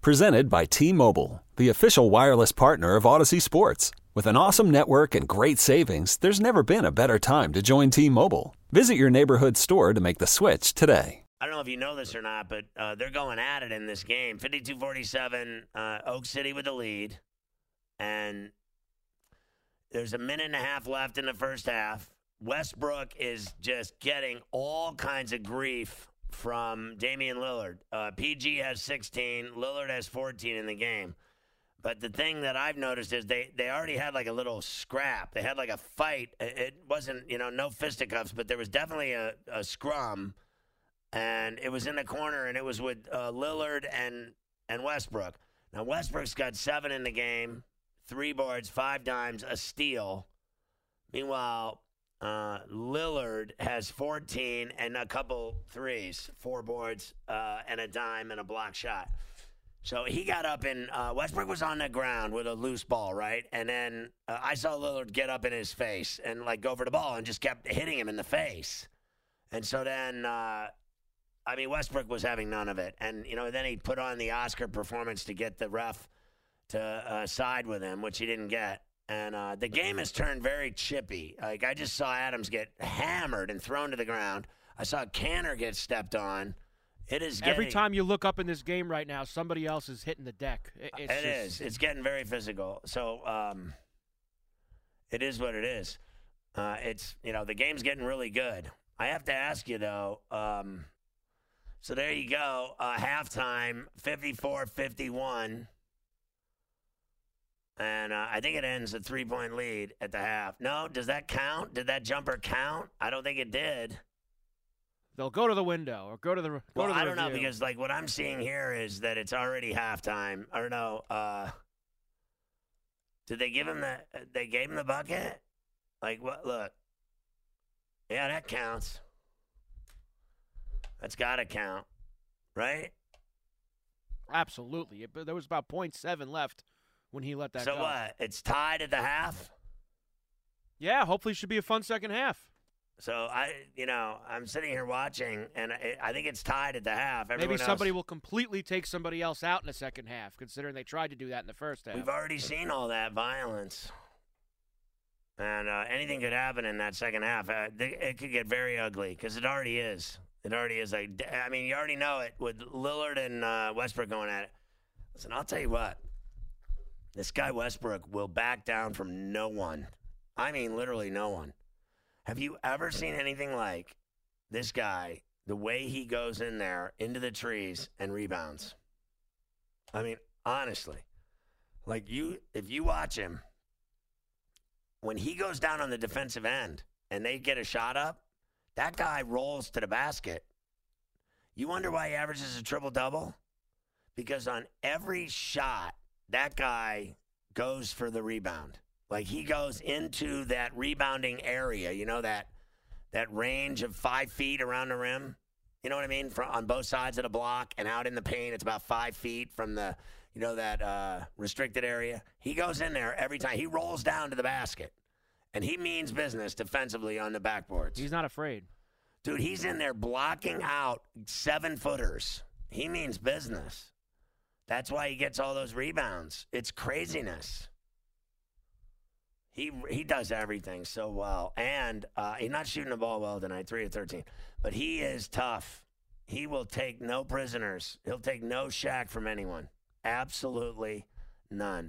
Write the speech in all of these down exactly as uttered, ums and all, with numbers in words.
Presented by T-Mobile, the official wireless partner of Odyssey Sports. With an awesome network and great savings, there's never been a better time to join T-Mobile. Visit your neighborhood store to make the switch today. I don't know if you know this or not, but uh, they're going at it in this game. fifty-two forty-seven, uh, Oak City with the lead. And there's a minute and a half left in the first half. Westbrook is just getting all kinds of grief from Damian Lillard. Uh, P G has sixteen. Lillard has fourteen in the game. But the thing that I've noticed is they, they already had like a little scrap. They had like a fight. It wasn't, you know, no fisticuffs, but there was definitely a, a scrum. And it was in the corner, and it was with uh, Lillard and, and Westbrook. Now, Westbrook's got seven in the game, three boards, five dimes, a steal. Meanwhile, uh, Lillard has fourteen and a couple threes, four boards, uh, and a dime and a block shot. So he got up, and uh, Westbrook was on the ground with a loose ball, right? And then uh, I saw Lillard get up in his face and, like, go for the ball and just kept hitting him in the face. And so then, uh, I mean, Westbrook was having none of it. And, you know, then he put on the Oscar performance to get the ref to uh, side with him, which he didn't get. And uh, the game has turned very chippy. Like, I just saw Adams get hammered and thrown to the ground. I saw Canner get stepped on. It is getting, every time you look up in this game right now, somebody else is hitting the deck. It, it's it just, is. It's getting very physical. So um, it is what it is. Uh, it's, you know, the game's getting really good. I have to ask you, though. Um, so there you go. Uh, halftime, fifty-four fifty-one. And uh, I think it ends a three-point lead at the half. No, does that count? Did that jumper count? I don't think it did. They'll go to the window or go to the go well, to the I don't review. know, because like what I'm seeing here is that it's already halftime. I don't know. Uh, did they give him the? They gave him the bucket. Like what? Look. Yeah, that counts. That's got to count, right? Absolutely. It, there was about point seven left when he let that so go. So what? It's tied at the half? Yeah, hopefully it should be a fun second half. So, I, you know, I'm sitting here watching, and I, I think it's tied at the half. Everyone Maybe somebody else, will completely take somebody else out in the second half, considering they tried to do that in the first half. We've already seen all that violence. And uh, anything could happen in that second half. Uh, it could get very ugly, because it already is. It already is. Like, I mean, you already know it with Lillard and uh, Westbrook going at it. Listen, I'll tell you what. This guy Westbrook will back down from no one. I mean, literally no one. Have you ever seen anything like this guy, the way he goes in there into the trees and rebounds? I mean, honestly, like you, if you watch him, when he goes down on the defensive end and they get a shot up, that guy rolls to the basket. You wonder why he averages a triple-double? Because on every shot, that guy goes for the rebound. Like, he goes into that rebounding area, you know, that that range of five feet around the rim. You know what I mean? From, on both sides of the block and out in the paint, it's about five feet from the, you know, that uh, restricted area. He goes in there every time. He rolls down to the basket, and he means business defensively on the backboards. He's not afraid. Dude, he's in there blocking out seven-footers. He means business. That's why he gets all those rebounds. It's craziness. He he does everything so well. And uh, he's not shooting the ball well tonight, three of thirteen. But he is tough. He will take no prisoners. He'll take no shack from anyone. Absolutely none.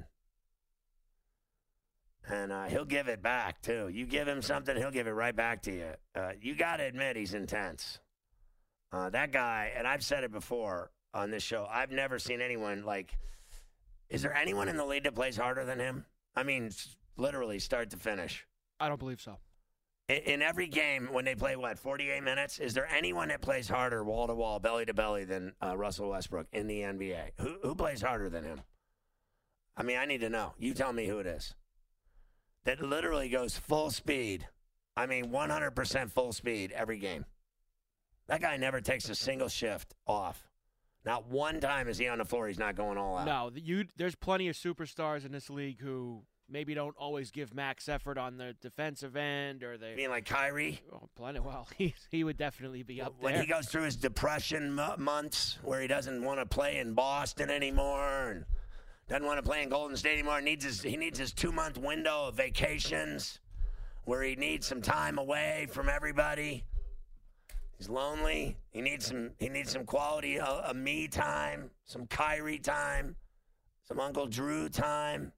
And uh, he'll give it back, too. You give him something, he'll give it right back to you. Uh, you got to admit he's intense. Uh, that guy, and I've said it before on this show, I've never seen anyone like, is there anyone in the league that plays harder than him? I mean, literally start to finish. I don't believe so. In, in every game, when they play, what, forty-eight minutes, is there anyone that plays harder wall-to-wall, belly-to-belly than uh, Russell Westbrook in the N B A? Who, who plays harder than him? I mean, I need to know. You tell me who it is. That literally goes full speed. I mean, one hundred percent full speed every game. That guy never takes a single shift off. Not one time is he on the floor, he's not going all out. No, you, there's plenty of superstars in this league who maybe don't always give max effort on the defensive end, or they. You mean like Kyrie? Oh, plenty. Well, he he would definitely be up when there. When he goes through his depression m- months, where he doesn't want to play in Boston anymore, and doesn't want to play in Golden State anymore. Needs his he needs his two month window of vacations, where he needs some time away from everybody. He's lonely. He needs some. He needs some quality of, of me time, some Kyrie time, some Uncle Drew time.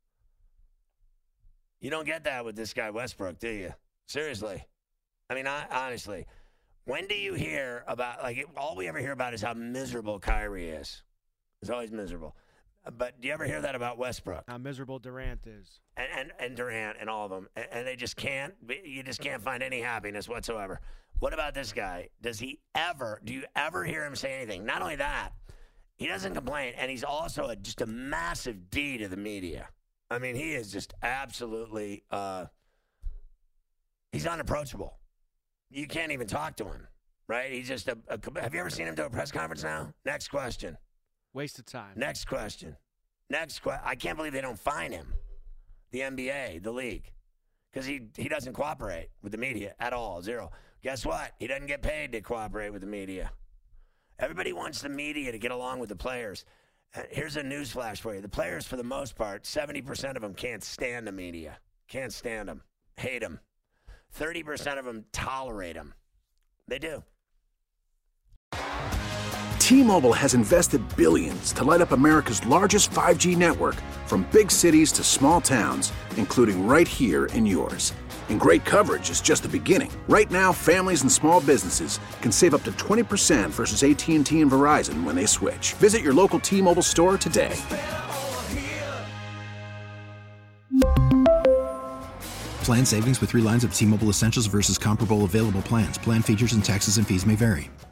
You don't get that with this guy Westbrook, do you? Seriously. I mean, I, honestly, when do you hear about, like, all we ever hear about is how miserable Kyrie is. He's always miserable. But do you ever hear that about Westbrook? How miserable Durant is. And and, and Durant and all of them. And, and they just can't, you just can't find any happiness whatsoever. What about this guy? Does he ever, do you ever hear him say anything? Not only that, he doesn't complain, and he's also a, just a massive D to the media. I mean, he is just absolutely, uh, he's unapproachable. You can't even talk to him, right? He's just a, a, have you ever seen him do a press conference now? Next question. Waste of time. Next question. Next question. I can't believe they don't fine him, the N B A, the league, because he, he doesn't cooperate with the media at all, zero. Guess what? He doesn't get paid to cooperate with the media. Everybody wants the media to get along with the players. Uh, here's a news flash for you. The players, for the most part, seventy percent of them can't stand the media. Can't stand them. Hate them. thirty percent of them tolerate them. They do. T-Mobile has invested billions to light up America's largest five G network, from big cities to small towns, including right here in yours. And great coverage is just the beginning. Right now, families and small businesses can save up to twenty percent versus A T and T and Verizon when they switch. Visit your local T-Mobile store today. Plan savings with three lines of T-Mobile Essentials versus comparable available plans. Plan features and taxes and fees may vary.